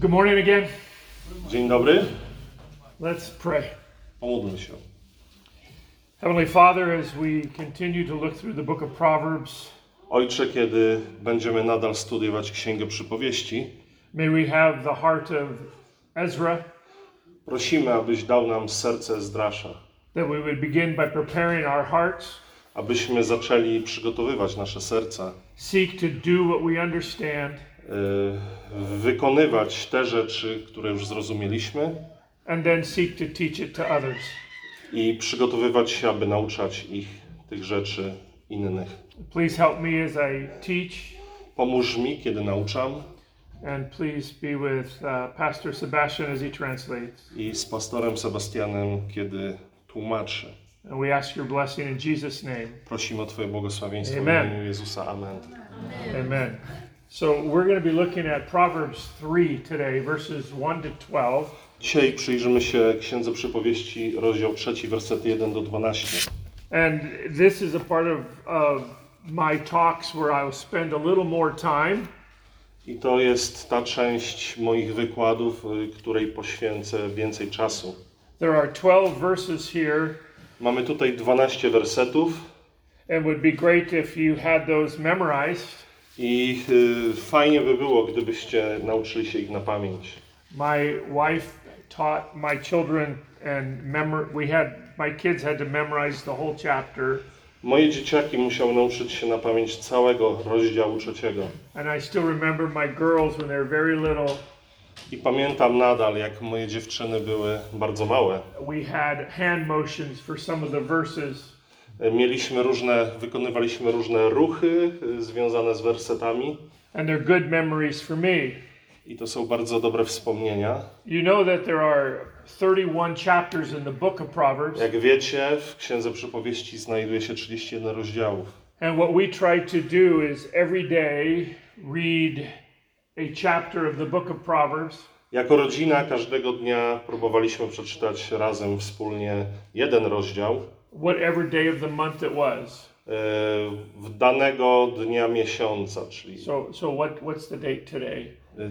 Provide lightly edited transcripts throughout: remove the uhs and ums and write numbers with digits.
Good morning again. Dzień dobry. Let's pray. Pomódlmy się. Heavenly Father, as we continue to look through the book of Proverbs, Ojcze, kiedy będziemy nadal studiować Księgę Przypowieści, may we have the heart of Ezra, prosimy, abyś dał nam serce Ezdrasza, that we would begin by preparing our hearts, abyśmy zaczęli przygotowywać nasze serca, seek to do what we understand, wykonywać te rzeczy, które już zrozumieliśmy and then seek to teach it to others. i przygotowywać się, aby nauczać ich tych rzeczy innych. Please help me as I teach, Pomóż mi, kiedy nauczam, and please be with Pastor Sebastian as he translates. i z pastorem Sebastianem, kiedy tłumaczy. And we ask your blessing in Jesus' name. Prosimy o Twoje błogosławieństwo Amen. w imieniu Jezusa. Amen. Amen. So we're going to be looking at Proverbs 3 today, verses 1 to 12. Dzisiaj przyjrzymy się Księdze Przypowieści, rozdział 3, wersety 1 do 12. And this is a part of my talks where I will spend a little more time. I to jest ta część moich wykładów, której poświęcę więcej czasu. There are 12 verses here, Mamy tutaj 12 wersetów and would be great if you had those memorized. i fajnie by było, gdybyście nauczyli się ich na pamięć. My wife taught my children and my kids had to memorize the whole chapter. Moje dzieciaki musiały nauczyć się na pamięć całego rozdziału 3. And I still remember my girls when they were very little. I pamiętam nadal, jak moje dziewczyny były bardzo małe. We had hand motions for some of the verses. Wykonywaliśmy różne ruchy związane z wersetami. And they're good memories for me. I to są bardzo dobre wspomnienia. You know that there are 31 chapters in the book of Proverbs. Jak wiecie, w Księdze Przypowieści znajduje się 31 rozdziałów. And what we try to do is every day read a chapter of the book of Proverbs. Jako rodzina każdego dnia próbowaliśmy przeczytać razem wspólnie jeden rozdział. Whatever day of the month it was. W danego dnia miesiąca, czyli So what's the date today?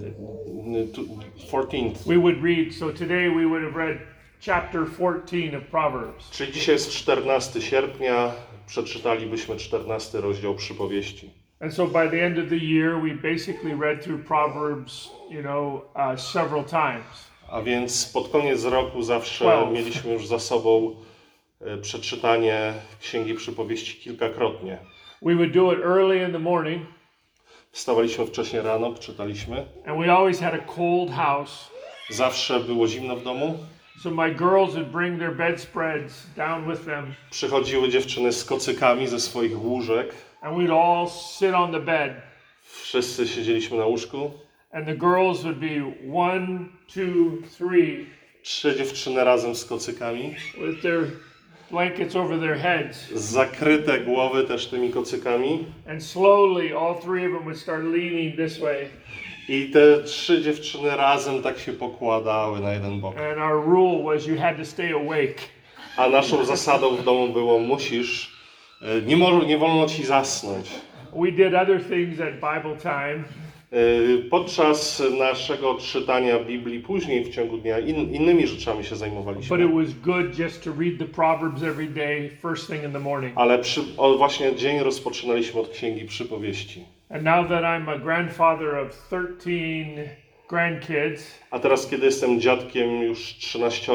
14th. We would read, so today we would have read chapter 14 of Proverbs. Czyli dzisiaj jest 14 sierpnia, przeczytalibyśmy 14 rozdział Przypowieści. And so by the end of the year we basically read through Proverbs, several times. A więc pod koniec roku zawsze 12. mieliśmy już za sobą przeczytanie Księgi Przypowieści kilkakrotnie. We would do it early in the morning. Wstawaliśmy wcześnie rano, czytaliśmy. And we always had a cold house. Zawsze było zimno w domu. So my girls would bring their bedspreads down with them. Przychodziły dziewczyny z kocykami ze swoich łóżek. And we'd all sit on the bed. Wszyscy siedzieliśmy na łóżku. And the girls would be 1, 2, 3 3 dziewczyny razem z kocykami. with their blankets over their heads. Zakryte głowy też tymi kocykami. And slowly all three of them would start leaning this way. I te 3 dziewczyny razem tak się pokładały na jeden bok. And our rule was you had to stay awake. A naszą zasadą w domu było nie wolno ci zasnąć. We did other things at Bible time. Podczas naszego czytania Biblii później w ciągu dnia innymi rzeczami się zajmowaliśmy. But it was good just to read the Proverbs every day, first thing in the morning. Ale właśnie dzień rozpoczynaliśmy od Księgi Przypowieści. And now that I'm a grandfather of 13 grandkids, A teraz, kiedy jestem dziadkiem już 13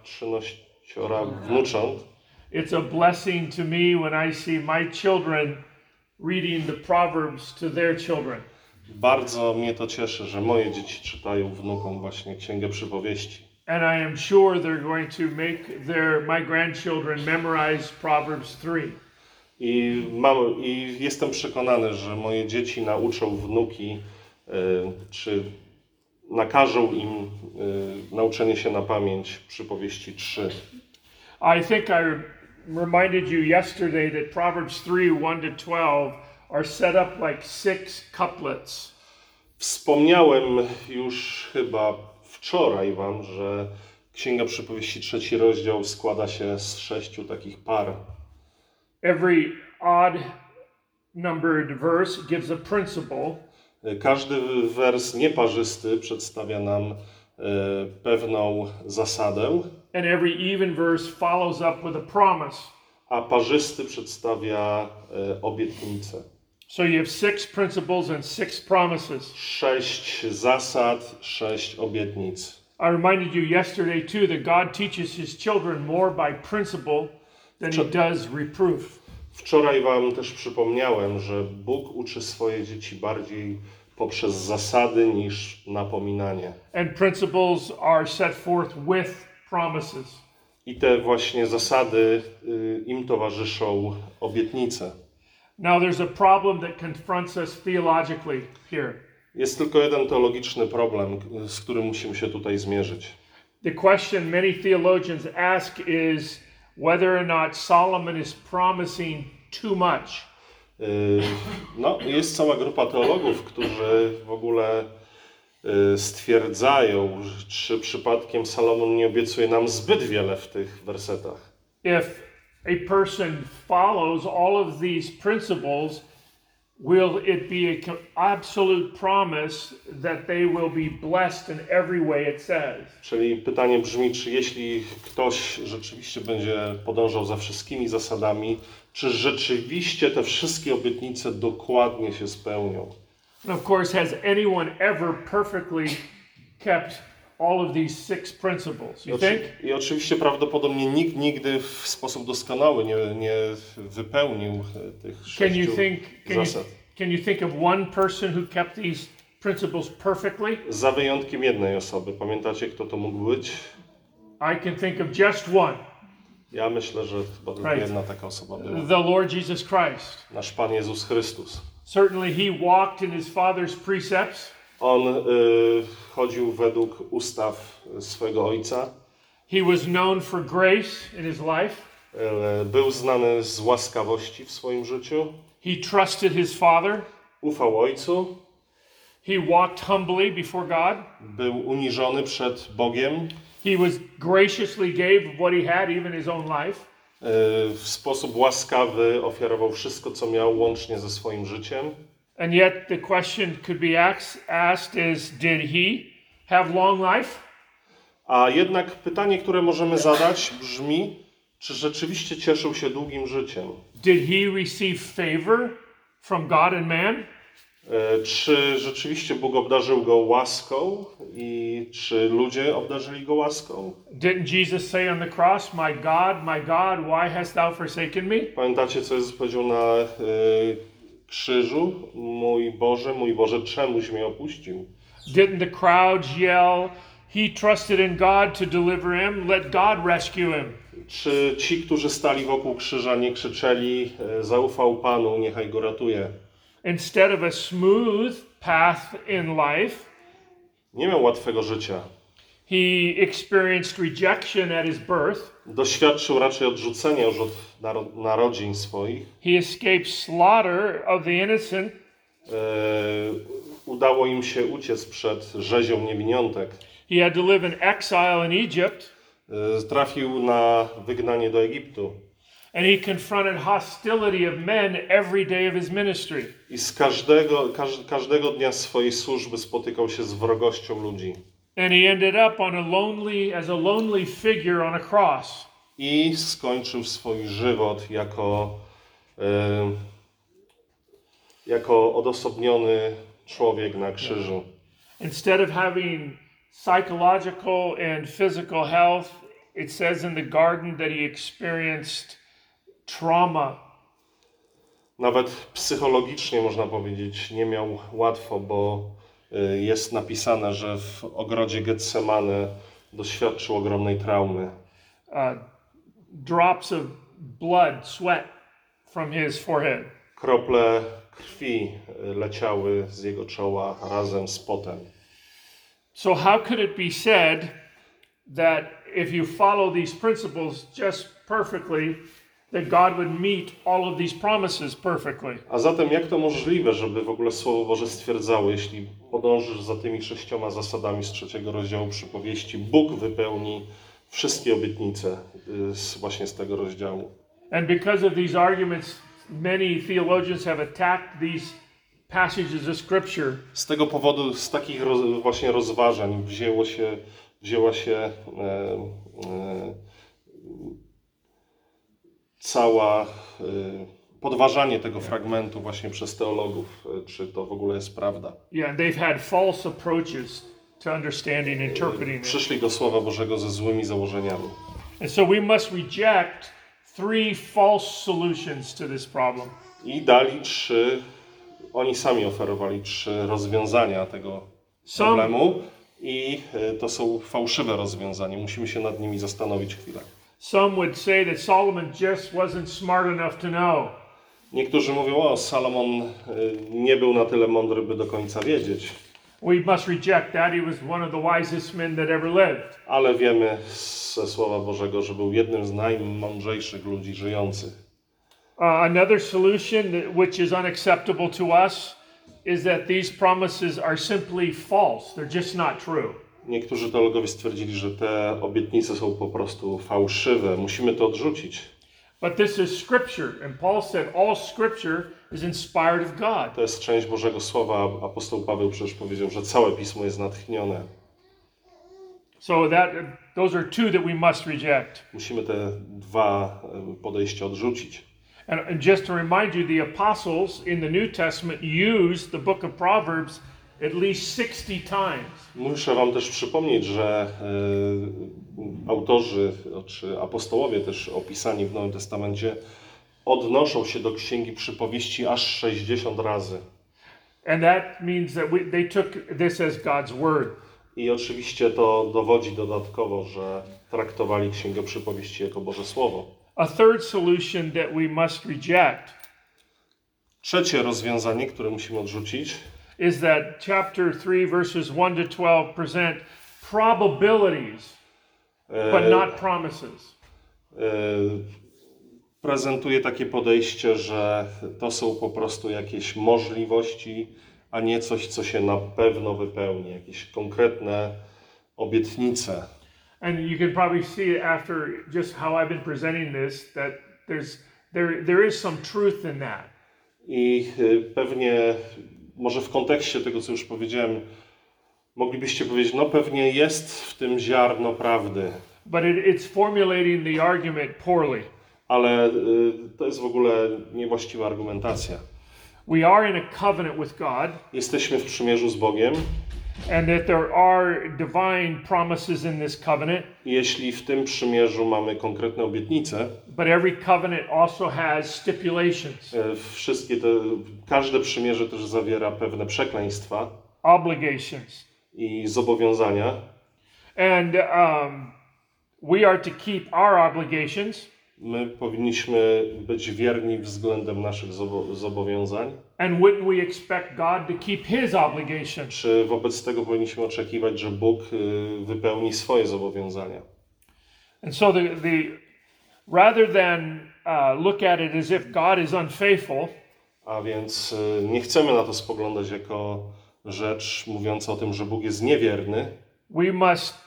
wnucząt, it's a blessing to me when I see my children reading the Proverbs to their children. bardzo mnie to cieszy, że moje dzieci czytają wnukom właśnie Księgę Przypowieści. And I am sure they're going to make my grandchildren memorize Proverbs 3. I jestem przekonany, że moje dzieci nauczą wnuki, czy nakażą im nauczenie się na pamięć Przypowieści 3. I think I reminded you yesterday that Proverbs 3, 1 to 12 are set up like 6 couplets. Wspomniałem już chyba wczoraj wam, że Księga Przypowieści 3 rozdział składa się z 6 takich par. Every odd numbered verse gives a principle. Każdy wers nieparzysty przedstawia nam pewną zasadę, and every even verse follows up with a promise. a parzysty przedstawia obietnicę. So you have 6 principles and 6 promises. 6 zasad, 6 obietnic. I reminded you yesterday too that God teaches his children more by principle than he does reproof. Wczoraj wam też przypomniałem, że Bóg uczy swoje dzieci bardziej poprzez zasady niż napominanie. And principles are set forth with promises. I te właśnie zasady im towarzyszą obietnice. Now there's a problem that confronts us theologically here. Jest tylko jeden teologiczny problem, z którym musimy się tutaj zmierzyć. The question many theologians ask is whether or not Solomon is promising too much. No, jest cała grupa teologów, którzy w ogóle stwierdzają, czy przypadkiem Salomon nie obiecuje nam zbyt wiele w tych wersetach. If a person follows all of these principles, will it be an absolute promise that they will be blessed in every way it says? Czyli pytanie brzmi, czy jeśli ktoś rzeczywiście będzie podążał za wszystkimi zasadami, czy rzeczywiście te wszystkie obietnice dokładnie się spełnią? And of course, has anyone ever perfectly kept all of these 6 principles? You think? I oczywiście prawdopodobnie nikt nigdy w sposób doskonały nie wypełnił tych 6 zasad. Can you think of one person who kept these principles perfectly? Za wyjątkiem jednej osoby. Pamiętacie, kto to mógł być? I can think of just one. Ja myślę, że chyba tylko jedna taka osoba była. The Lord Jesus Christ. Nasz Pan Jezus Chrystus. Certainly he walked in his Father's precepts. On chodził według ustaw swojego Ojca. He was known for grace in his life. Był znany z łaskawości w swoim życiu. He trusted his Father. Ufał Ojcu. He walked humbly before God. Był uniżony przed Bogiem. He was graciously gave what he had, even his own life. W sposób łaskawy ofiarował wszystko, co miał, łącznie ze swoim życiem. And yet the question could be asked is, did he have long life? A jednak pytanie, które możemy zadać, brzmi, czy rzeczywiście cieszył się długim życiem? Did he receive favor from God and man? Czy rzeczywiście Bóg obdarzył go łaską i czy ludzie obdarzyli go łaską? Didn't Jesus say on the cross, my God, why hast thou forsaken me? Pamiętacie, co Jezus powiedział na krzyżu? Mój Boże, czemuś mnie opuścił? Didn't the crowd yell, he trusted in God to deliver him, let God rescue him? Czy ci, którzy stali wokół krzyża, nie krzyczeli, zaufał Panu, niechaj go ratuje? Instead of a smooth path in life, nie miał łatwego życia. He experienced rejection at his birth. Doświadczył raczej odrzucenia już od narodzin swoich. He escaped slaughter of the innocent. Udało im się uciec przed rzezią niewiniątek. He had to live in exile in Egypt. Trafił na wygnanie do Egiptu. And he confronted hostility of men every day of his ministry. I z każdego dnia swojej służby spotykał się z wrogością ludzi. And he ended up as a lonely figure on a cross. I skończył swój żywot jako odosobniony człowiek na krzyżu. Instead of having psychological and physical health, it says in the garden that he experienced trauma. Nawet psychologicznie można powiedzieć nie miał łatwo, bo jest napisane, że w ogrodzie Getsemane doświadczył ogromnej traumy. Drops of blood, sweat from his forehead. Krople krwi leciały z jego czoła razem z potem. So how could it be said that if you follow these principles just perfectly, that God would meet all of these promises perfectly? A zatem jak to możliwe, żeby w ogóle Słowo Boże stwierdzało, jeśli podążysz za tymi 6 zasadami z 3 rozdziału przypowieści, Bóg wypełni wszystkie obietnice właśnie z tego rozdziału. And because of these arguments, many theologians have attacked these passages of Scripture, Z tego powodu, z takich właśnie rozważań wzięła się cała podważanie tego fragmentu właśnie przez teologów, czy to w ogóle jest prawda. Yeah, and they've had false approaches to understanding and interpreting it. Przyszli do Słowa Bożego ze złymi założeniami. And so we must reject 3 false solutions to this problem. I dali oni sami oferowali 3 rozwiązania tego problemu i to są fałszywe rozwiązania. Musimy się nad nimi zastanowić chwilę. Some would say that Solomon just wasn't smart enough to know. Niektórzy mówią, Salomon nie był na tyle mądry, by do końca wiedzieć. We must reject that. He was one of the wisest men that ever lived. Ale wiemy ze Słowa Bożego, że był jednym z najmądrzejszych ludzi żyjących. Another solution which is unacceptable to us is that these promises are simply false. They're just not true. Niektórzy teologowie stwierdzili, że te obietnice są po prostu fałszywe. Musimy to odrzucić. But this is Scripture, and Paul said all Scripture is inspired of God. To jest część Bożego Słowa. Apostoł Paweł przecież powiedział, że całe Pismo jest natchnione. So those are 2 that we must reject. Musimy te 2 podejścia odrzucić. And just to remind you, the apostles in the New Testament used the book of Proverbs at least 60 times. Muszę wam też przypomnieć, że autorzy, czy apostołowie też opisani w Nowym Testamencie odnoszą się do Księgi Przypowieści aż 60 razy. And that means that they took this as God's word. I oczywiście to dowodzi dodatkowo, że traktowali Księgę Przypowieści jako Boże Słowo. A third solution that we must reject Trzecie rozwiązanie, które musimy odrzucić, is that chapter 3 verses 1 to 12 present probabilities but not promises. Prezentuje takie podejście, że to są po prostu jakieś możliwości, a nie coś, co się na pewno wypełni, jakieś konkretne obietnice. And you can probably see after just how I've been presenting this that there is some truth in that. I pewnie, może w kontekście tego, co już powiedziałem, moglibyście powiedzieć, pewnie jest w tym ziarno prawdy. But it's formulating the argument poorly. Ale to jest w ogóle niewłaściwa argumentacja. We are in a covenant with God. Jesteśmy w przymierzu z Bogiem. And that there are divine promises in this covenant. Jeśli w tym przymierzu mamy konkretne obietnice, but every covenant also has stipulations. Każde przymierze też zawiera pewne przekleństwa, obligations, i zobowiązania. And we are to keep our obligations. My powinniśmy być wierni względem naszych zobowiązań. And wouldn't we expect God to keep His obligation? Czy wobec tego powinniśmy oczekiwać, że Bóg wypełni swoje zobowiązania? And so rather than look at it as if God is unfaithful, a więc nie chcemy na to spoglądać jako rzecz mówiąca o tym, że Bóg jest niewierny. We must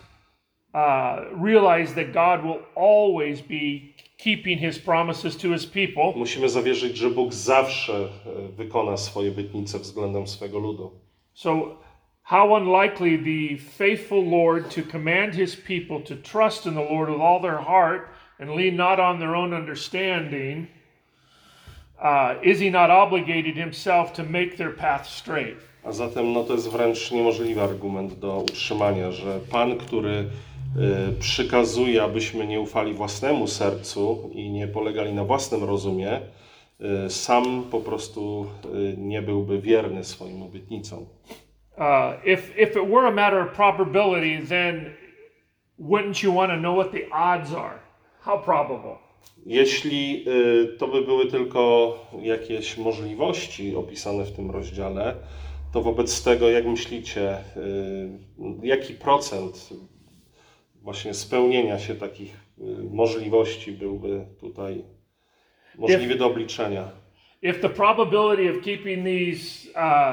realize that God will always be keeping His promises to His people. Musimy zawierzyć, że Bóg zawsze wykona swoje obietnice względem swego ludu. So how unlikely the faithful Lord to command His people to trust in the Lord with all their heart and lean not on their own understanding. Is He not obligated Himself to make their path straight? A zatem to jest wręcz niemożliwy argument do utrzymania, że Pan, który przykazuje, abyśmy nie ufali własnemu sercu i nie polegali na własnym rozumie, sam po prostu nie byłby wierny swoim obietnicom. If it were a matter of probability, then wouldn't you want to know what the odds are? How probable? Jeśli to by były tylko jakieś możliwości opisane w tym rozdziale, to wobec tego, jak myślicie, jaki procent właśnie spełnienia się takich możliwości byłby tutaj możliwy do obliczenia? If the probability of keeping these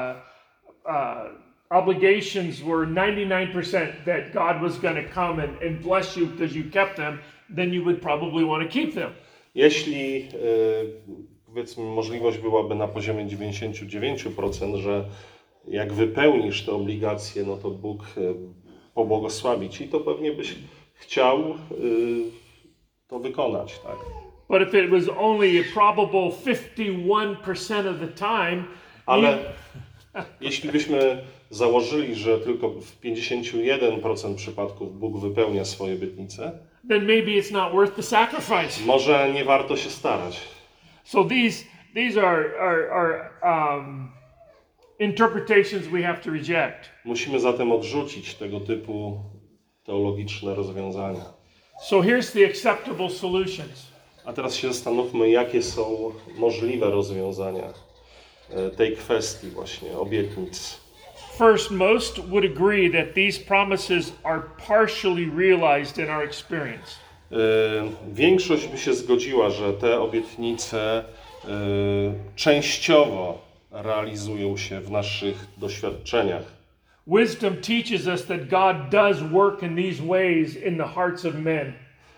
obligations were 99% that God was going to come and bless you because you kept them, then you would probably want to keep them. Jeśli powiedzmy możliwość byłaby na poziomie 99%, że jak wypełnisz te obligacje, no to Bóg pobłogosławi ci, to pewnie byś chciał to wykonać, tak? But if it was only a probable 51% of the time, Ale jeśli byśmy założyli, że tylko w 51% przypadków Bóg wypełnia swoje obietnice, then maybe it's not worth the sacrifice. może nie warto się starać. So these are interpretations we have to reject. Musimy zatem odrzucić tego typu teologiczne rozwiązania. So here's the acceptable solutions. A teraz się zastanówmy, jakie są możliwe rozwiązania tej kwestii właśnie obietnic. First, most would agree that these promises are partially realized in our experience. Większość by się zgodziła, że te obietnice częściowo realizują się w naszych doświadczeniach. Wisdom teaches us that God does work in these ways in the hearts of men.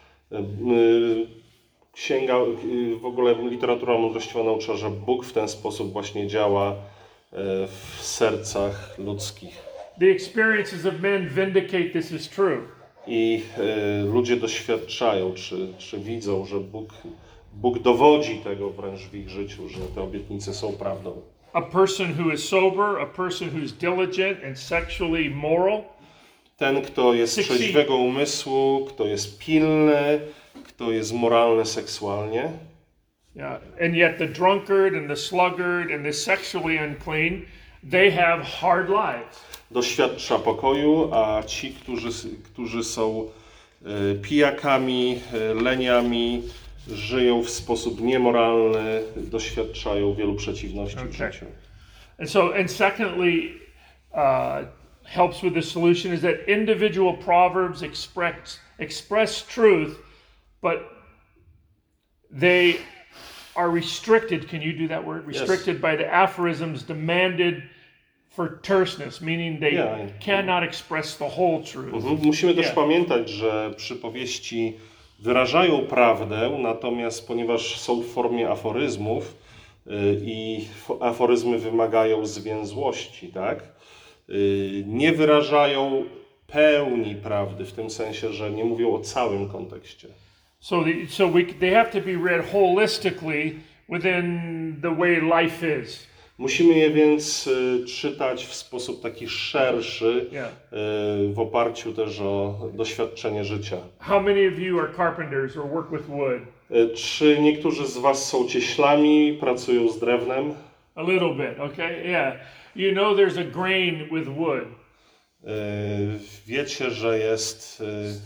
Księga, w ogóle literatura mądrościowa naucza, że Bóg w ten sposób właśnie działa w sercach ludzkich. The experiences of men vindicate this is true. I ludzie doświadczają, czy widzą, że Bóg dowodzi tego wręcz w ich życiu, że te obietnice są prawdą. A person who is sober, a person who is diligent and sexually moral, Ten, kto jest trzeźwego umysłu, kto jest pilny, kto jest moralny seksualnie. yeah, and yet the drunkard and the sluggard and the sexually unclean, they have hard lives. Doświadcza pokoju, a ci, którzy są pijakami, leniami, żyją w sposób niemoralny, doświadczają wielu przeciwności w życiu. And secondly, helps with the solution is that individual proverbs express truth, but they are restricted. Can you do that word? Restricted by the aphorisms demanded for terseness, meaning they cannot express the whole truth. Musimy też pamiętać, że przypowieści wyrażają prawdę, natomiast ponieważ są w formie aforyzmów i aforyzmy wymagają zwięzłości, tak? Nie wyrażają pełni prawdy, w tym sensie, że nie mówią o całym kontekście. They have to be read holistically within the way life is. Musimy je więc czytać w sposób taki szerszy, w oparciu też o doświadczenie życia. How many of you are carpenters or work with wood? Czy niektórzy z was są cieślami, pracują z drewnem? A little bit, okay? Yeah. You know there's a grain with wood. Wiecie, że jest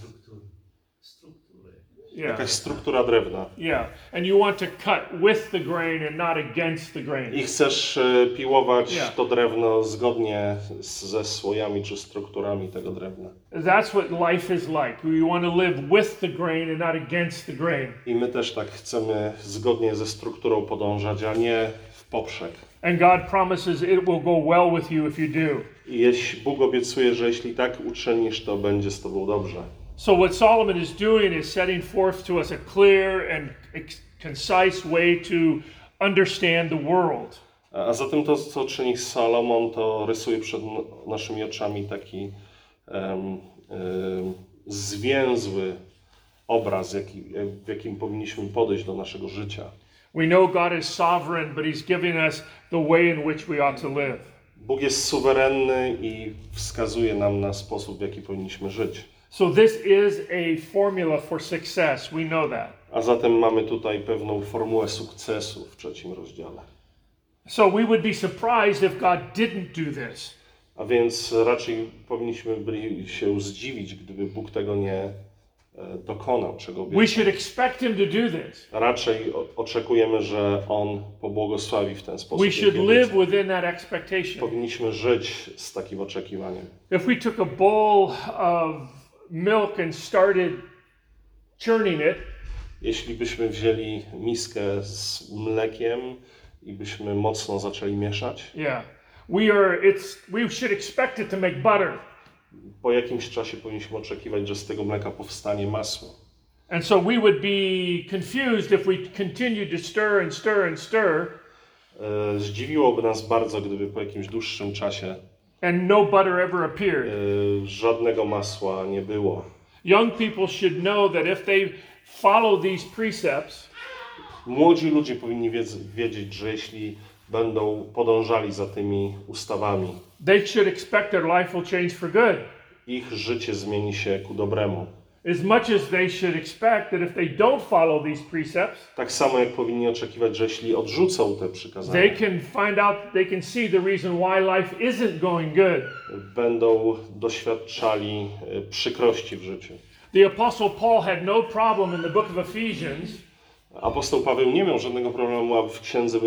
jakaś struktura drewna. Yeah. And you want to cut with the grain and not against the grain. I chcesz piłować to drewno zgodnie ze słojami czy strukturami tego drewna. That's what life is like. We want to live with the grain and not against the grain. I my też tak chcemy zgodnie ze strukturą podążać, a nie w poprzek. And God promises it will go well with you if you do. I jeśli Bóg obiecuje, że jeśli tak uczynisz, to będzie z tobą dobrze. So what Solomon is doing is setting forth to us a clear and concise way to understand the world. A zatem to, co czyni Salomon, to rysuje przed naszymi oczami taki zwięzły obraz, w jakim powinniśmy podejść do naszego życia. We know God is sovereign, but He's giving us the way in which we ought to live. Bóg jest suwerenny i wskazuje nam na sposób, w jaki powinniśmy żyć. So this is a formula for success. We know that. A zatem mamy tutaj pewną formułę sukcesu w 3 rozdziale. So we would be surprised if God didn't do this. A więc raczej powinniśmy byli się zdziwić, gdyby Bóg tego nie dokonał, czego obiecał. We should expect Him to do this. Raczej oczekujemy, że On pobłogosławi w ten sposób. We should live within that expectation. Powinniśmy żyć z takim oczekiwaniem. If we took a bowl of milk and started churning it, jeśli byśmy wzięli miskę z mlekiem i byśmy mocno zaczęli mieszać, we should expect it to make butter. Po jakimś czasie powinniśmy oczekiwać, że z tego mleka powstanie masło. And so we would be confused if we continued to stir and stir and stir. Zdziwiłoby nas bardzo, gdyby po jakimś dłuższym czasie And no butter ever appeared. Żadnego masła nie było. Young people should know that if they follow these precepts, Młodzi ludzie powinni wiedzieć, że jeśli będą podążali za tymi ustawami, they should expect their life will change for good. ich życie zmieni się ku dobremu. As much as they should expect that if they don't follow these precepts, Tak samo jak powinni oczekiwać, że jeśli odrzucą te przykazania, they can see the reason why life isn't going good. będą doświadczali przykrości w życiu. The Apostle Paul had no problem in the book of Ephesians Apostoł Paweł nie miał żadnego problemu, aby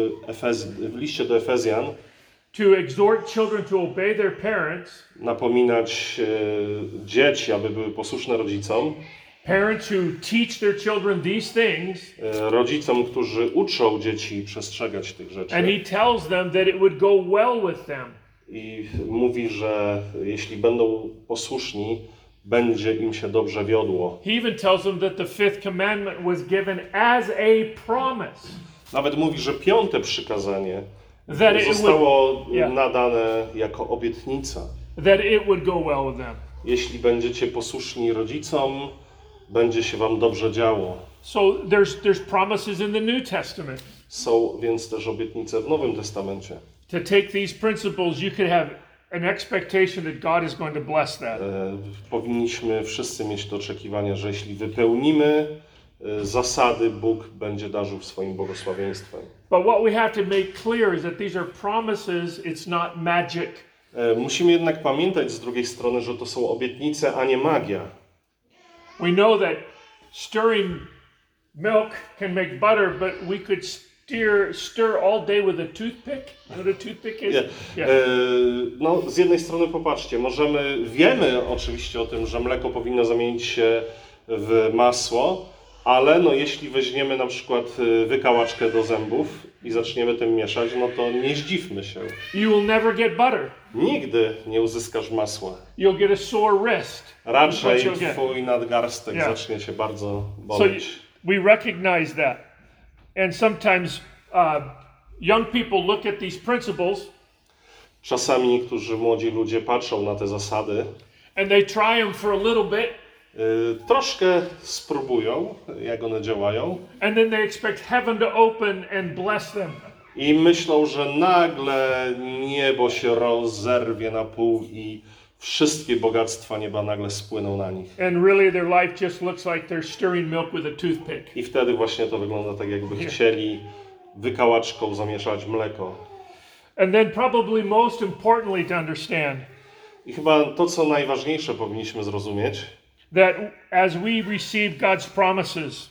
w liście do Efezjan to exhort children to obey their parents, napominać dzieci, aby były posłuszne rodzicom, parents who teach their children these things, rodzicom, którzy uczą dzieci przestrzegać tych rzeczy. and he tells them that it would go well with them. I mówi, że jeśli będą posłuszni, będzie im się dobrze wiodło. He even tells them that the fifth commandment was given as a promise. Nawet mówi, że 5. przykazanie That it zostało yeah. nadane jako obietnica. That it would go well with them. Jeśli będziecie posłuszni rodzicom, będzie się wam dobrze działo. So there's promises in the New Testament. Są więc też obietnice w Nowym Testamencie. To take these principles, you could have an expectation that God is going to bless that. Powinniśmy wszyscy mieć to oczekiwanie, że jeśli wypełnimy zasady, Bóg będzie darzył swoim błogosławieństwem. But what we have to make clear is that these are promises, it's not magic. Musimy jednak pamiętać z drugiej strony, że to są obietnice, a nie magia. We know that stirring milk can make butter, but we could stir all day with a toothpick. You know what a toothpick is? Yeah. No, z jednej strony popatrzcie, wiemy oczywiście o tym, że mleko powinno zamienić się w masło, ale no, jeśli weźmiemy na przykład wykałaczkę do zębów i zaczniemy tym mieszać, no to nie zdziwmy się. You will never get butter. Nigdy nie uzyskasz masła. You'll get a sore wrist. Raczej twój nadgarstek zacznie się bardzo boleć. So we recognize that. And sometimes young people look at these principles. Czasami niektórzy młodzi ludzie patrzą na te zasady. And they try them for a little bit. Troszkę spróbują, jak one działają. And then they expect heaven to open and bless them. I myślą, że nagle niebo się rozerwie na pół i wszystkie bogactwa nieba nagle spłyną na nich. And really their life just looks like they're stirring milk with a toothpick. I wtedy właśnie to wygląda tak, jakby chcieli wykałaczką zamieszać mleko. And then probably most importantly to understand. I chyba to, co najważniejsze powinniśmy zrozumieć, that as we receive God's promises,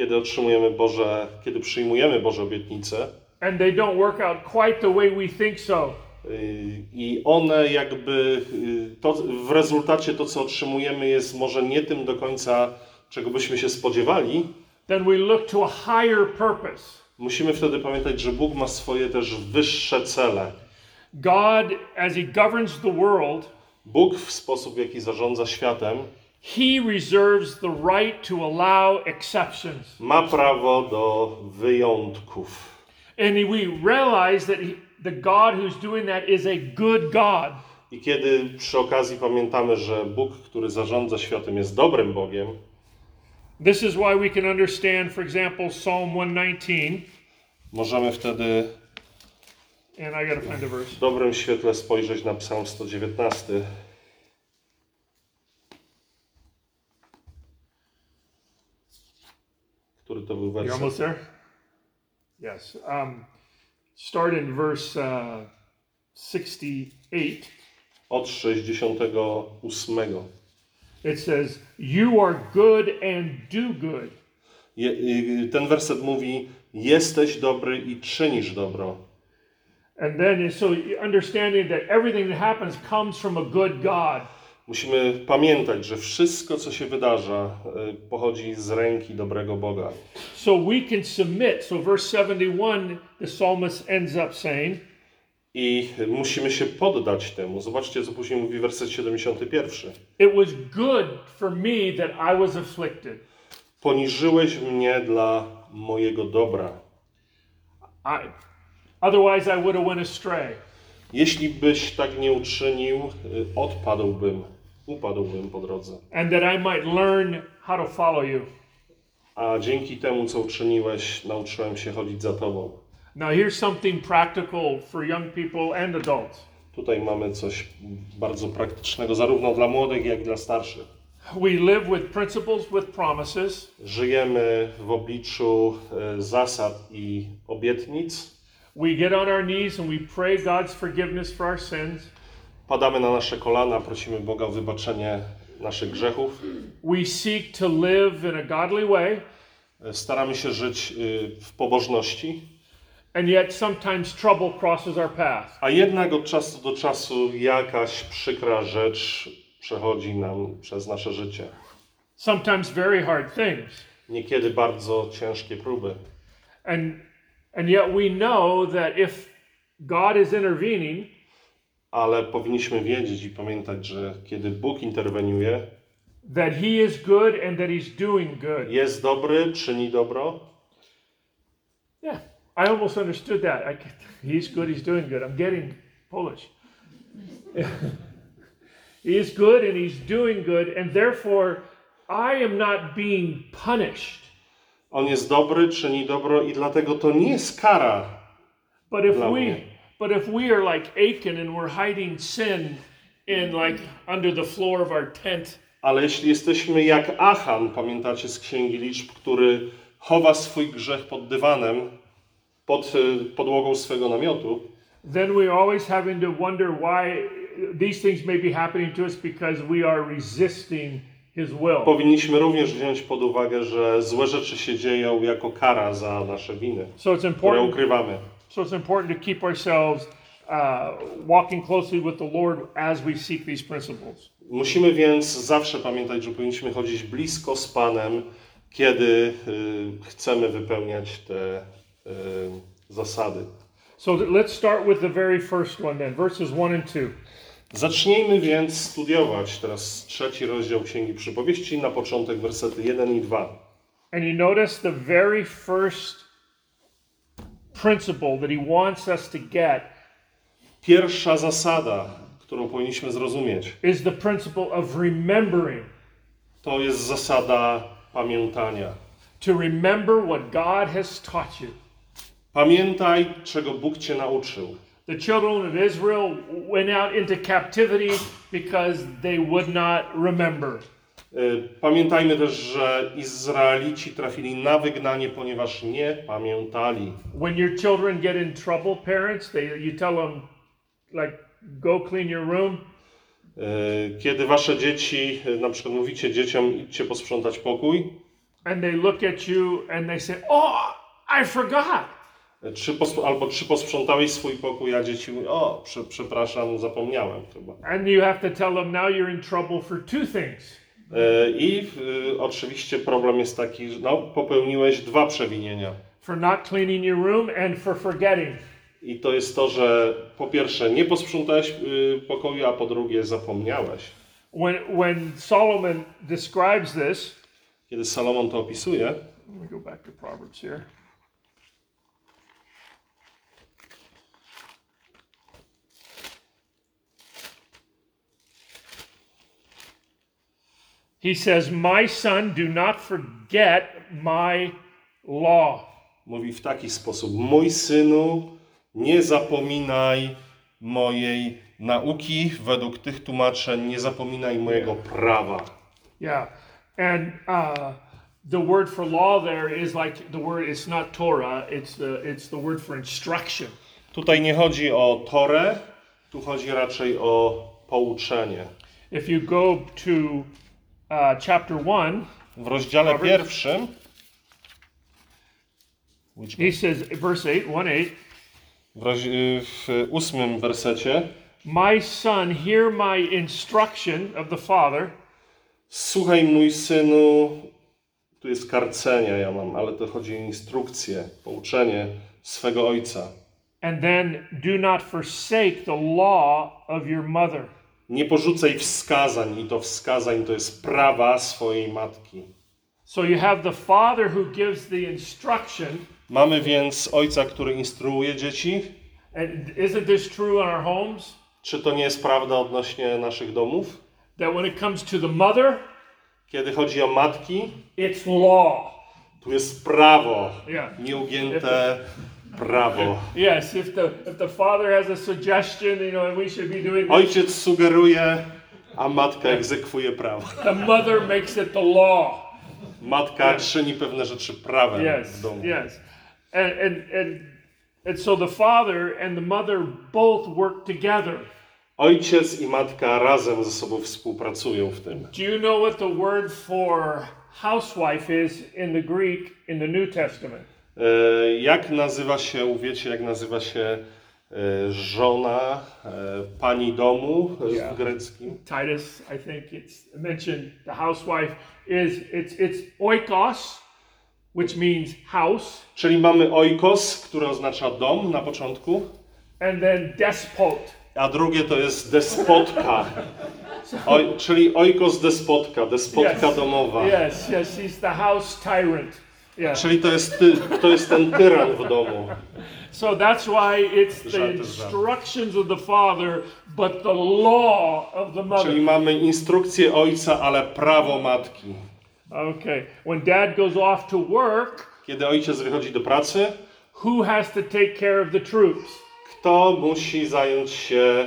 kiedy przyjmujemy Boże obietnice, and they don't work out quite the way we think so, i one jakby, w rezultacie to, co otrzymujemy, jest może nie tym do końca, czego byśmy się spodziewali, then we look to a higher purpose. Musimy wtedy pamiętać, że Bóg ma swoje też wyższe cele. God, as He governs the world, Bóg w sposób, w jaki zarządza światem, He reserves the right to allow exceptions. Ma prawo do wyjątków. And we realize that the God who's doing that is a good God. I kiedy przy okazji pamiętamy, że Bóg, który zarządza światem, jest dobrym Bogiem, this is why we can understand, for example, Psalm 119. Możemy wtedy and I gotta find a verse. W dobrym świetle spojrzeć na Psalm 119. Który to był werset? You almost there? Yes. Start in verse 68. Od 68. It says, "You are good and do good." Ten werset mówi: jesteś dobry i czynisz dobro. And then so understanding that everything that happens comes from a good God. Musimy pamiętać, że wszystko, co się wydarza, pochodzi z ręki dobrego Boga. So we can submit. So verse 71, the psalmist ends up saying, i musimy się poddać temu. Zobaczcie, co później mówi werset 71. It was good for me that I was afflicted. Poniżyłeś mnie dla mojego dobra. Otherwise I would have went astray. Jeśli byś tak nie uczynił, upadłbym po drodze. And that I might learn how to follow you. A dzięki temu, co uczyniłeś, nauczyłem się chodzić za Tobą. Now here's something practical for young people and adults. Tutaj mamy coś bardzo praktycznego, zarówno dla młodych, jak i dla starszych. We live with principles, with promises. Żyjemy w obliczu zasad i obietnic. We get on our knees and we pray God's forgiveness for our sins. Padamy na nasze kolana, prosimy Boga o wybaczenie naszych grzechów. We seek to live in a godly way. Staramy się żyć w pobożności. And yet sometimes trouble crosses our path. A jednak od czasu do czasu jakaś przykra rzecz przechodzi nam przez nasze życie. Sometimes very hard things. Niekiedy bardzo ciężkie próby. And yet we know that if God is intervening, ale powinniśmy wiedzieć i pamiętać, że kiedy Bóg interweniuje, that He is good and that He's doing good. Jest dobry, czyni dobro. Yeah, I almost understood that. He's good, He's doing good. I'm getting Polish. He is good and He's doing good, and therefore I am not being punished. On jest dobry, czyni dobro i dlatego to nie jest kara. But if we are like Achan and we're hiding sin in like under the floor of our tent. Ale jeśli jesteśmy jak Achan, pamiętacie z Księgi Liczb, który chowa swój grzech pod dywanem, pod podłogą swego namiotu, then we're always having to wonder why these things may be happening to us because we are resisting His will. Powinniśmy również wziąć pod uwagę, że złe rzeczy się dzieją jako kara za nasze winy, które ukrywamy. So it's important to keep ourselves walking closely with the Lord as we seek these principles. Musimy więc zawsze pamiętać, że powinniśmy chodzić blisko z Panem, kiedy chcemy wypełniać te zasady. So let's start with the very first one then, verses 1 and 2. Zacznijmy więc studiować teraz 3 rozdział Księgi Przypowieści, na początek wersety 1 i 2. And you notice the very first principle that he wants us to get. Pierwsza zasada, którą powinniśmy zrozumieć, is the principle of remembering. To jest zasada pamiętania. To remember what God has taught you. Pamiętaj, czego Bóg cię nauczył. The children of Israel went out into captivity because they would not remember. Pamiętajmy też, że Izraelici trafili na wygnanie, ponieważ nie pamiętali. When your children get in trouble, parents, you tell them, like, go clean your room. Kiedy wasze dzieci, na przykład mówicie dzieciom, idźcie posprzątać pokój. And they look at you and they say, oh, I forgot. Czy posprzątałeś swój pokój, a dzieci mówią, o, przepraszam, zapomniałem chyba. And you have to tell them, now you're in trouble for 2 things. Oczywiście problem jest taki, że popełniłeś 2 przewinienia. For not cleaning your room and for forgetting. I to jest to, że po pierwsze nie posprzątałeś pokoju, a po drugie zapomniałeś. When Solomon describes this, kiedy Salomon to opisuje, let me go back to Proverbs here. He says, my son, do not forget my law. Mówi w taki sposób, mój synu, nie zapominaj mojej nauki, według tych tłumaczeń, nie zapominaj mojego prawa. Yeah, and the word for law there is like the word, it's not Torah, it's the word for instruction. Tutaj nie chodzi o Torę, tu chodzi raczej o pouczenie. If you go to chapter 1, w rozdziale 1, he says, verse 8, 1:8, w 8 wersecie, my son, hear my instruction of the Father. Słuchaj, mój synu, tu jest karcenia, ja mam, ale to chodzi o instrukcję, pouczenie swego ojca. And then do not forsake the law of your mother. Nie porzucaj wskazań, i to wskazań to jest prawa swojej matki. So you have the father who gives the instruction. Mamy więc ojca, który instruuje dzieci. And isn't this true in our homes? Czy to nie jest prawda odnośnie naszych domów? That when it comes to the mother, Kiedy chodzi o matki, it's law. tu jest prawo, Yeah. nieugięte prawo. Yes, if the father has a suggestion, and we should be doing this, Ojciec sugeruje, a matka egzekwuje prawo. the mother makes it the law. Matka czyni pewne rzeczy prawem w Yes, domu. yes. And so the father and the mother both work together. Ojciec i matka razem ze sobą współpracują w tym. Do you know what the word for housewife is in the Greek in the New Testament? Jak nazywa się, wiecie, jak nazywa się żona, pani domu w greckim? Titus, I think it's mentioned. The housewife it's oikos, which means house, Czyli mamy oikos, który oznacza dom na początku, and then despot. a drugie to jest despotka. Czyli oikos despotka domowa. Yes, he's the house tyrant. Yeah. Czyli to jest ten tyran w domu. So that's why it's the instructions of the father, but the law of the mother. Czyli mamy instrukcję ojca, ale prawo matki. Okay. When dad goes off to work, Kiedy ojciec wychodzi do pracy, who has to take care of the troops? kto musi zająć się,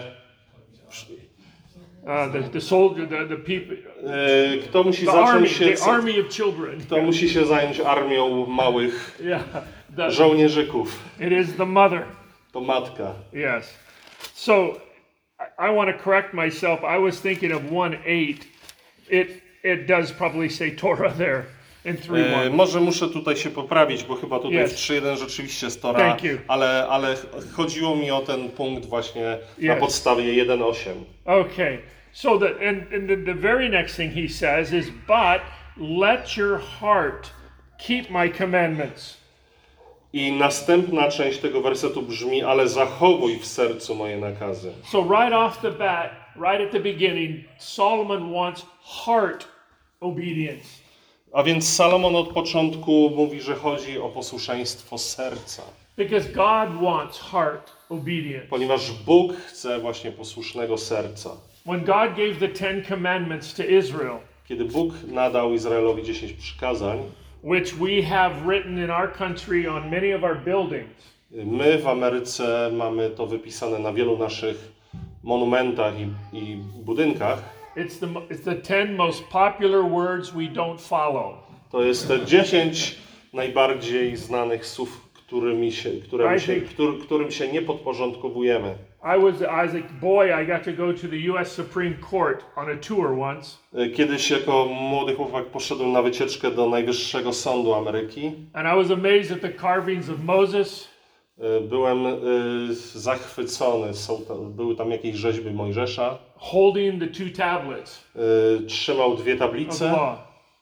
The soldier, the people, kto musi the army, zacząć się, the army of children. kto musi się zająć armią małych Yeah. żołnierzyków? It is the mother. To matka. Yes. So I want to correct myself. I was thinking of 1:8. It does probably say Torah there in 3:1. Może muszę tutaj się poprawić, bo chyba tutaj Yes. w 3.1 rzeczywiście jest Tora, Thank you. ale chodziło mi o ten punkt właśnie na Yes. podstawie 1.8. Okay. So and the very next thing he says is, but let your heart keep my commandments. I następna część tego wersetu brzmi, ale zachowuj w sercu moje nakazy. So right off the bat, right at the beginning, Solomon wants heart obedience. A więc Salomon od początku mówi, że chodzi o posłuszeństwo serca. Because God wants heart obedience. Ponieważ Bóg chce właśnie posłusznego serca. When God gave the 10 commandments to Israel, Kiedy Bóg nadał Izraelowi 10 przykazań, which we have written in our country on many of our buildings, my w Ameryce mamy to wypisane na wielu naszych monumentach i budynkach. it's the 10 most popular words we don't follow. To jest te 10 najbardziej znanych słów, którym się nie podporządkowujemy. As a boy, I got to go to the U.S. Supreme Court on a tour once. Kiedyś jako młody chłopak poszedłem na wycieczkę do Najwyższego Sądu Ameryki. And I was amazed at the carvings of Moses. Byłem zachwycony. Były tam jakieś rzeźby Mojżesza. Holding the 2 tablets. Trzymał 2 Of tablice. law.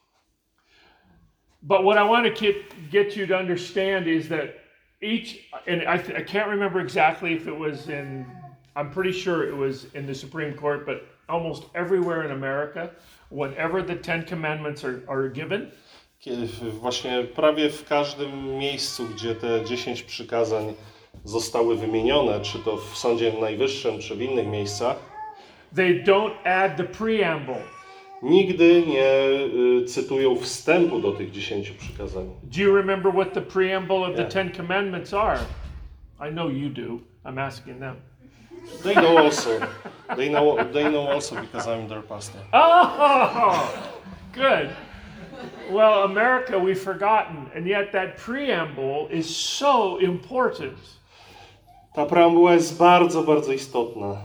But what I want to get you to understand is that each, and I can't remember exactly if it was I'm pretty sure it was in the Supreme Court, but almost everywhere in America, whenever the 10 Commandments are given, Właśnie prawie w każdym miejscu, gdzie te 10 przykazań zostały wymienione, czy to w Sądzie Najwyższym, czy w innych miejscach, they don't add the preamble. nigdy nie cytują wstępu do tych 10 przykazań. Do you remember what the preamble of the 10 Commandments are? I know you do. I'm asking them. They know also. They know also because I'm their pastor. Oh, good. Well, America, we've forgotten, and yet that preamble is so important. Ta preambuła jest bardzo, bardzo istotna.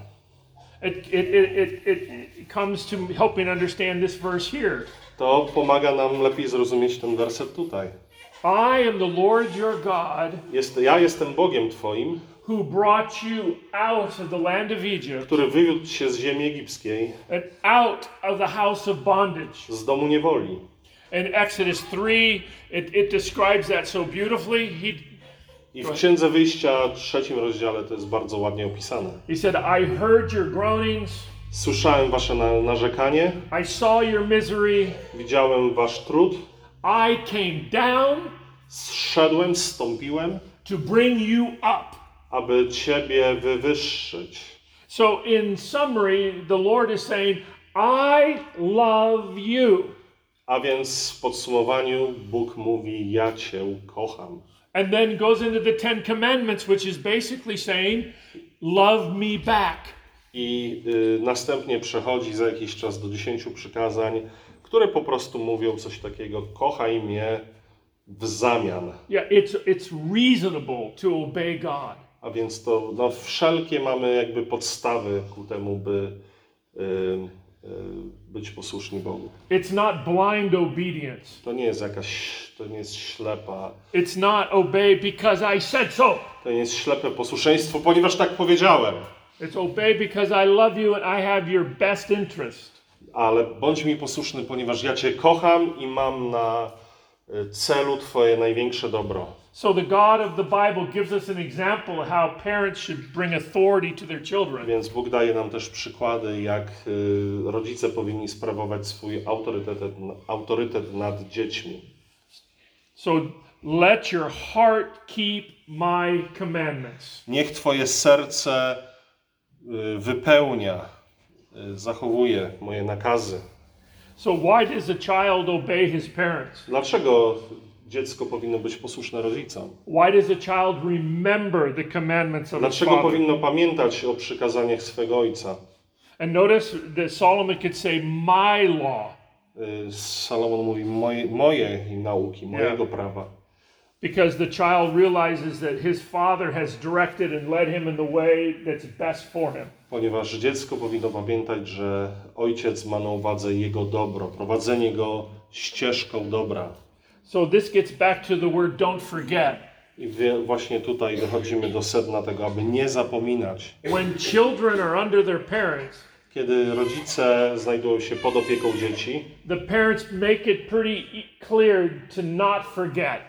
It comes to helping understand this verse here. To pomaga nam lepiej zrozumieć ten werset tutaj. I am the Lord your God, Ja jestem Bogiem Twoim, who brought you out of the land of Egypt, który wywiódł się z ziemi egipskiej, and out of the house of bondage. z domu niewoli. In Exodus 3, it describes that so beautifully. I w Księdze Wyjścia, 3 rozdziale, to jest bardzo ładnie opisane. He said, I heard your groanings, Słyszałem wasze narzekanie, I saw your misery, widziałem wasz trud, I came down Zszedłem, zstąpiłem, to bring you up. aby Ciebie wywyższyć. So in summary, the Lord is saying, I love you. A więc w podsumowaniu Bóg mówi, ja Cię kocham. And then goes into the 10 Commandments, which is basically saying, love me back. I następnie przechodzi za jakiś czas do 10 przykazań, które po prostu mówią coś takiego, kochaj mnie w zamian. Yeah, it's reasonable to obey God. A więc to wszelkie mamy jakby podstawy ku temu, by być posłuszni Bogu. It's not blind obedience. To nie jest ślepa. It's not obey because I said so. To nie jest ślepe posłuszeństwo, ponieważ tak powiedziałem. It's obey because I love you and I have your best interest. Ale bądź mi posłuszny, ponieważ ja Cię kocham i mam na celu Twoje największe dobro. So the God of the Bible gives us an example of how parents should bring authority to their children. Więc Bóg daje nam też przykłady, jak rodzice powinni sprawować swój autorytet nad dziećmi. So let your heart keep my commandments. Niech Twoje serce wypełnia, zachowuje moje nakazy. So why does a child obey his parents? Dlaczego dziecko powinno być posłuszne rodzicom? Why does a child remember the commandments of his Dlaczego father? powinno pamiętać o przykazaniach swego ojca? And notice that Solomon could say, my law, Salomon mówi moje nauki, mojego prawa. because the child realizes that his father has directed and led him in the way that's best for him. Ponieważ dziecko powinno pamiętać, że ojciec ma na uwadze jego dobro, prowadzenie go ścieżką dobra. So this gets back to the word don't forget. I właśnie tutaj dochodzimy do sedna tego, aby nie zapominać. When children are under their parents, Kiedy rodzice znajdują się pod opieką dzieci, the parents make it pretty clear to not forget.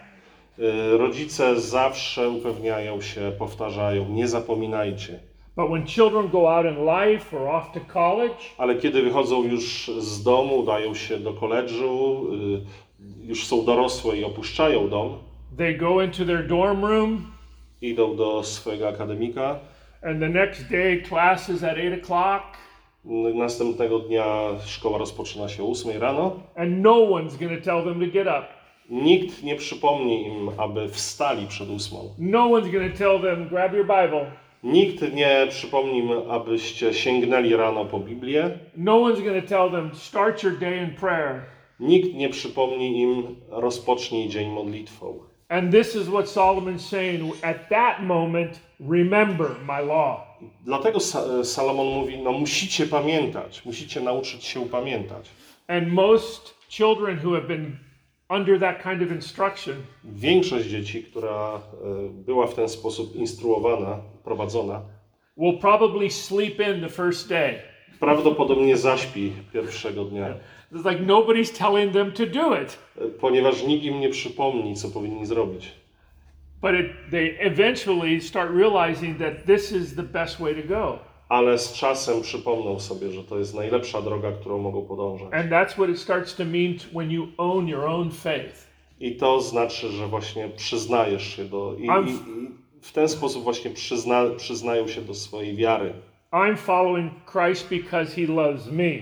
Rodzice zawsze upewniają się, powtarzają, nie zapominajcie. But when children go out in life or off to college, Ale kiedy wychodzą już z domu, udają się do koledżu, już są dorosłe i opuszczają dom, they go into their dorm room, idą do swojego akademika, and the next day class is at 8 o'clock, następnego dnia szkoła rozpoczyna się o 8 rano. and no one's going to tell them to get up. Nikt nie przypomni im, aby wstali przed 8. No one's going to tell them, grab your Bible. Nikt nie przypomni im, abyście sięgnęli rano po Biblię. No one's going to tell them, start your day in prayer. Nikt nie przypomni im, rozpocznij dzień modlitwą. And this is what Solomon's saying, at that moment, remember my law. Dlatego Salomon mówi, no musicie pamiętać, musicie nauczyć się pamiętać. And most children who have been under that kind of instruction Większość dzieci, która była w ten sposób instruowana, prowadzona, will probably sleep in the first day. prawdopodobnie zaśpi pierwszego dnia. It's like nobody's telling them to do it. Ponieważ nikt im nie przypomni, co powinni zrobić. But they eventually start realizing that this is the best way to go. Ale z czasem przypomną sobie, że to jest najlepsza droga, którą mogą podążać. And that's what it starts to mean when you own your own faith. I to znaczy, że właśnie przyznajesz się do... I w ten sposób właśnie przyznają się do swojej wiary. I'm following Christ because he loves me.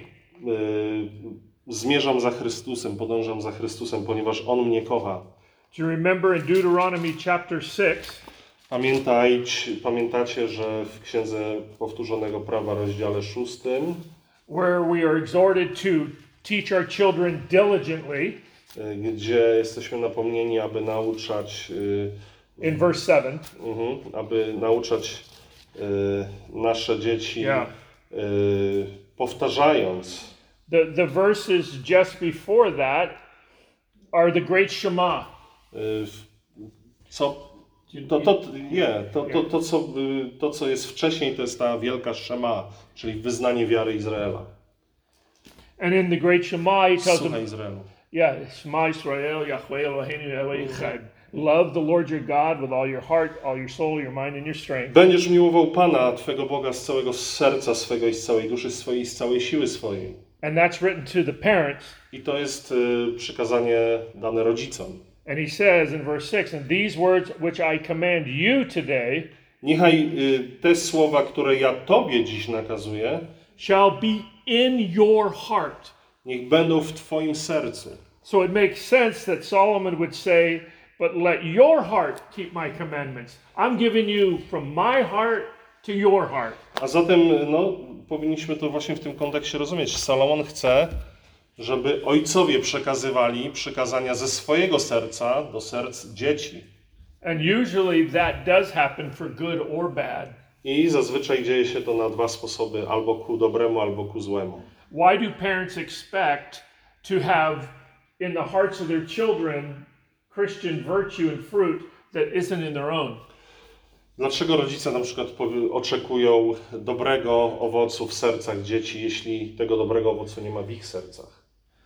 Zmierzam za Chrystusem, podążam za Chrystusem, ponieważ On mnie kocha. Do you remember in Deuteronomy chapter 6, Pamiętacie, że w Księdze Powtórzonego Prawa, rozdziale 6, where we are exhorted to teach our children diligently, gdzie jesteśmy napomnieni, aby nauczać in verse 7, aby nauczać nasze dzieci, powtarzajądź. the verses just before that are the great Shema. To, co jest wcześniej, to jest ta wielka Szema, czyli wyznanie wiary Izraela. And in the great Shema, he tells Słuchaj them, Izraelu. Shema Israel, Yahweh Eloheinu, Yahweh Echad. Love the Lord your God with all your heart, all your soul, your mind and your strength. Będziesz miłował Pana, Twego Boga z całego serca swego i z całej duszy swojej i z całej siły swojej. And that's written to the parents. I to jest przykazanie dane rodzicom. And he says in verse 6, and these words which I command you today Niechaj te słowa, które ja tobie dziś nakazuję, shall be in your heart. niech będą w twoim sercu. So it makes sense that Solomon would say, but let your heart keep my commandments. I'm giving you from my heart to your heart. A zatem powinniśmy to właśnie w tym kontekście rozumieć. Salomon chce, żeby ojcowie przekazywali przykazania ze swojego serca do serc dzieci. And usually that does happen for good or bad. I zazwyczaj dzieje się to na dwa sposoby, albo ku dobremu, albo ku złemu. Why do parents expect to have in the hearts of their children Christian virtue and fruit that isn't in their own? Dlaczego rodzice na przykład oczekują dobrego owocu w sercach dzieci, jeśli tego dobrego owocu nie ma w ich sercach?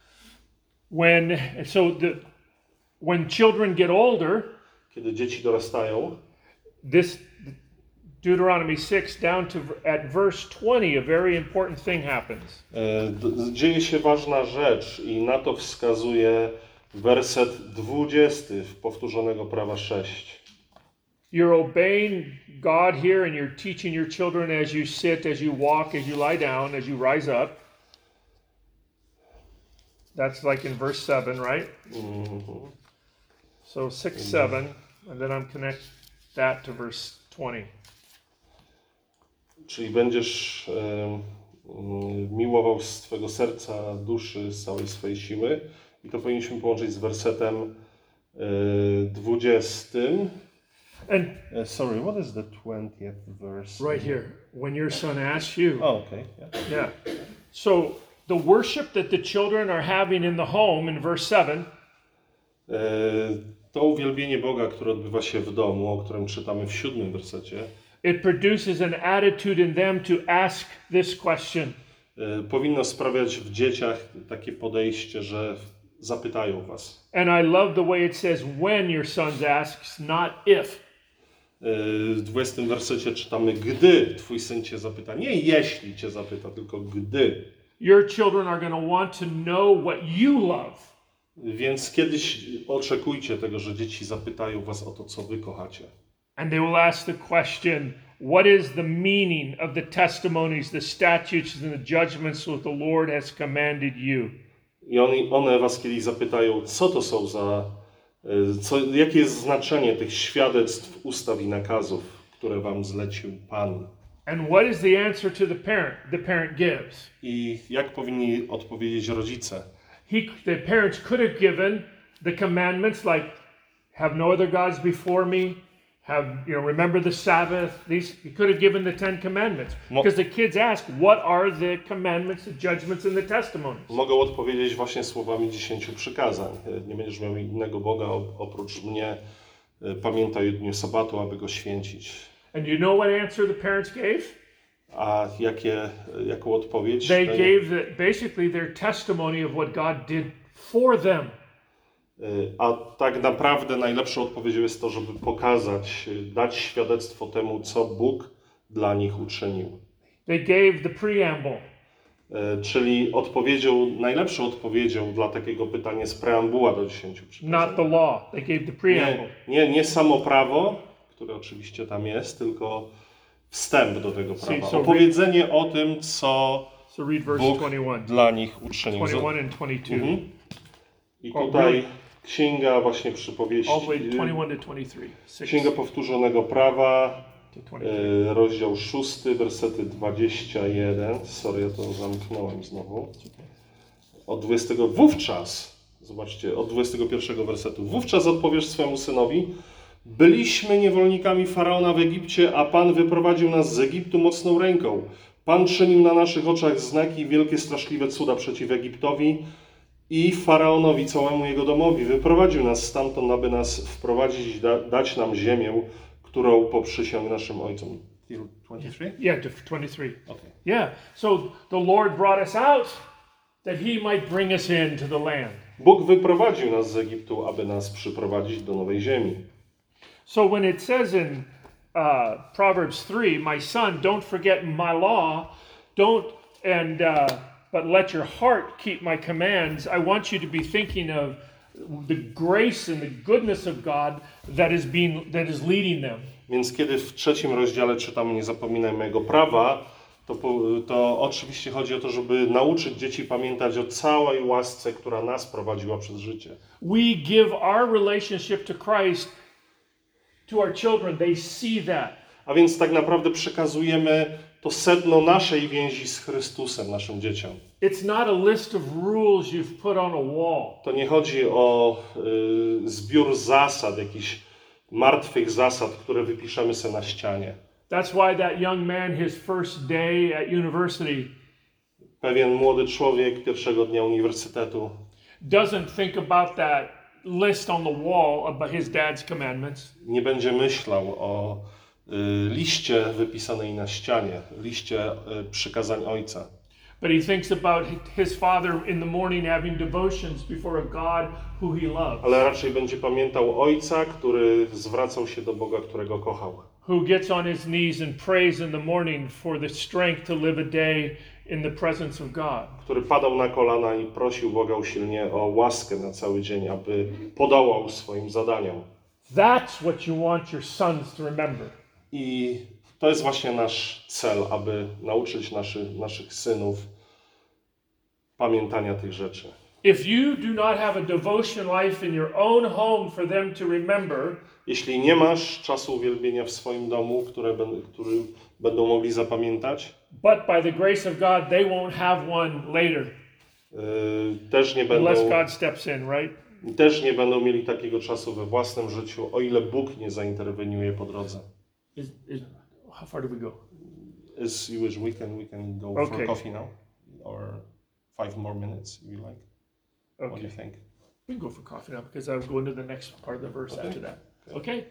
When children get older, kiedy dzieci dorastają, this Deuteronomy 6 down to at verse 20, a very important thing happens. Dzieje się ważna rzecz i na to wskazuje werset 20 w powtórzonego prawa 6. You're obeying God here and you're teaching your children as you sit, as you walk, as you lie down, as you rise up. That's like in verse 7, right? Mm-hmm. So 6, 7, and then I'm connect that to verse 20. Czyli będziesz miłował z twego serca, duszy, z całej swojej siły. I to powinniśmy połączyć z wersetem 20. And sorry, what is the 20th verse? right here, when your son asks you. Oh, okay. Yeah. So the worship that the children are having in the home in verse 7. To uwielbienie Boga, które odbywa się w domu, o którym czytamy w 7 wersecie. It produces an attitude in them to ask this question. Powinno sprawiać w dzieciach takie podejście, że zapytają was. And I love the way it says when your son asks, not if. W 20 wersecie czytamy, gdy twój syn cię zapyta. Nie jeśli cię zapyta, tylko gdy. Your children are going to want to know what you love. Więc kiedyś oczekujcie tego, że dzieci zapytają was o to, co wy kochacie. And they will ask the question, what is the meaning of the testimonies, the statutes and the judgments that the Lord has commanded you? I one was kiedyś zapytają, co to są jakie jest znaczenie tych świadectw, ustaw i nakazów, które wam zlecił Pan. And what is the answer to the parent? The parent gives. I jak powinni odpowiedzieć rodzice? The parents could have given the commandments like have no other gods before me, remember the Sabbath. He could have given the 10 commandments. Because the kids ask, what are the commandments, the judgments and the testimonies? Mogą odpowiedzieć właśnie słowami 10 przykazań. Nie będziesz miał innego Boga oprócz mnie. Pamiętaj o dniu sabatu, aby go święcić. And you know what answer the parents gave? A jaką odpowiedź? They gave basically their testimony of what God did for them. A tak naprawdę najlepszą odpowiedzią jest to, żeby dać świadectwo temu, co Bóg dla nich uczynił. They gave the preamble. Czyli najlepszą odpowiedzią dla takiego pytania jest preambuła do 10 przykazań. Not the law. They gave the preamble. Nie samo prawo, które oczywiście tam jest, tylko wstęp do tego prawa. Opowiedzenie o tym, co Bóg dla nich uczynił. 21 and 22. Mhm. I tutaj Księga właśnie przypowieści. 21 to 23. Księga powtórzonego prawa, rozdział 6, wersety 21. Sorry, ja to zamknąłem znowu. Od 20. Wówczas, zobaczcie, od 21 wersetu. Wówczas odpowiesz swemu synowi: byliśmy niewolnikami Faraona w Egipcie, a Pan wyprowadził nas z Egiptu mocną ręką. Pan czynił na naszych oczach znaki i wielkie, straszliwe cuda przeciw Egiptowi i Faraonowi, całemu jego domowi. Wyprowadził nas stamtąd, aby nas wprowadzić, dać nam ziemię, którą poprzysiągł naszym ojcom. 23? Yeah, 23. Okay. Yeah, so the Lord brought us out that He might bring us into the land. Bóg wyprowadził nas z Egiptu, aby nas przyprowadzić do nowej ziemi. So when it says in Proverbs 3, my son, don't forget my law, but let your heart keep my commands. I want you to be thinking of the grace and the goodness of God that is leading them. Więc kiedy w 3 rozdziale czytamy nie zapominaj mojego prawa, to oczywiście chodzi o to, żeby nauczyć dzieci pamiętać o całej łasce, która nas prowadziła przez życie. We give our relationship to Christ to our children. They see that. A więc tak naprawdę przekazujemy to sedno naszej więzi z Chrystusem naszym dzieciom. It's not a list of rules you've put on a wall. To nie chodzi o zbiór zasad, jakichś martwych zasad, które wypiszemy sobie na ścianie. That's why that young man, his first day at university, Pewien młody człowiek pierwszego dnia uniwersytetu doesn't think about that list on the wall about his dad's commandments. nie będzie myślał o liście wypisanej na ścianie, liście przykazań Ojca. But he thinks about his father in the morning having devotions before a God who he loves. Ale raczej będzie pamiętał Ojca, który zwracał się do Boga, którego kochał. Who gets on his knees and prays in the morning for the strength to live a day in the presence of God. Który padał na kolana i prosił Boga usilnie o łaskę na cały dzień, aby podołał swoim zadaniom. That's what you want your sons to remember. I to jest właśnie nasz cel, aby nauczyć naszych synów pamiętania tych rzeczy. If you do not have a devotion life in your own home for them to remember, Jeśli nie masz czasu uwielbienia w swoim domu, który będą mogli zapamiętać, but by the grace of God they won't have one later unless God steps in, right? też nie będą mieli takiego czasu we własnym życiu, o ile Bóg nie zainterweniuje po drodze. How far do we go? As you wish, we can go for coffee now, or 5 more minutes, if you like. What do you think? We can go for coffee now because I'll go into the next part of the verse after that. Okay?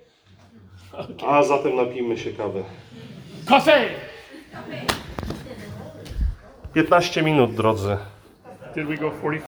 A zatem napijmy się kawy. Coffee! 15 minut, drodzy. Did we go 45?